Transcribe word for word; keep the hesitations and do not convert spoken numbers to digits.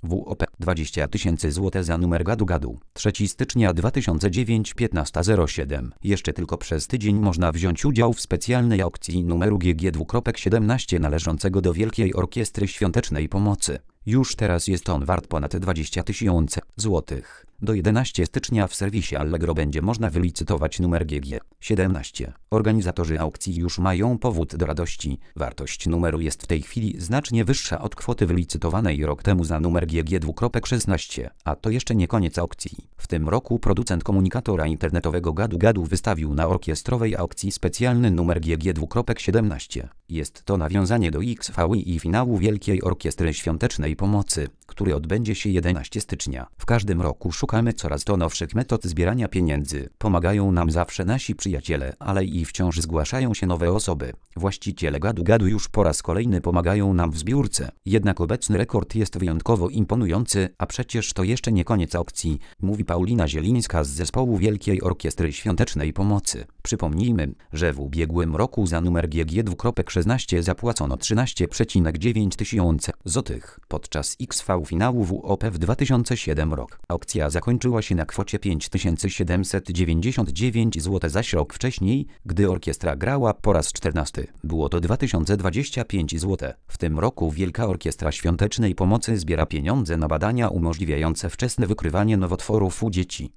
W O P dwadzieścia tysięcy złotych za numer Gadu Gadu. trzeciego stycznia dwa tysiące dziewięć, piętnasta zero siedem. Jeszcze tylko przez tydzień można wziąć udział w specjalnej aukcji numeru G G siedemnaście należącego do Wielkiej Orkiestry Świątecznej Pomocy. Już teraz jest on wart ponad dwadzieścia tysięcy złotych. Do jedenastego stycznia w serwisie Allegro będzie można wylicytować numer G G siedemnaście. Organizatorzy aukcji już mają powód do radości. Wartość numeru jest w tej chwili znacznie wyższa od kwoty wylicytowanej rok temu za numer G G szesnaście. A to jeszcze nie koniec aukcji. W tym roku producent komunikatora internetowego Gadu Gadu wystawił na orkiestrowej aukcji specjalny numer G G siedemnaście. Jest to nawiązanie do X V I i finału Wielkiej Orkiestry Świątecznej Pomocy, który odbędzie się jedenastego stycznia. W każdym roku szukamy coraz to nowszych metod zbierania pieniędzy. Pomagają nam zawsze nasi przyjaciele, ale i wciąż zgłaszają się nowe osoby. Właściciele Gadu Gadu już po raz kolejny pomagają nam w zbiórce. Jednak obecny rekord jest wyjątkowo imponujący, a przecież to jeszcze nie koniec aukcji, mówi Paulina Zielińska z zespołu Wielkiej Orkiestry Świątecznej Pomocy. Przypomnijmy, że w ubiegłym roku za numer G G szesnaście zapłacono trzynaście przecinek dziewięć tysiąca złotych. Podczas X V finału W O P w dwa tysiące siódmym rok. Aukcja zakończyła się na kwocie pięć tysięcy siedemset dziewięćdziesiąt dziewięć złotych, zaś rok wcześniej, gdy orkiestra grała po raz czternasty, było to dwa tysiące dwadzieścia pięć złotych. W tym roku Wielka Orkiestra Świątecznej Pomocy zbiera pieniądze na badania umożliwiające wczesne wykrywanie nowotworów u dzieci.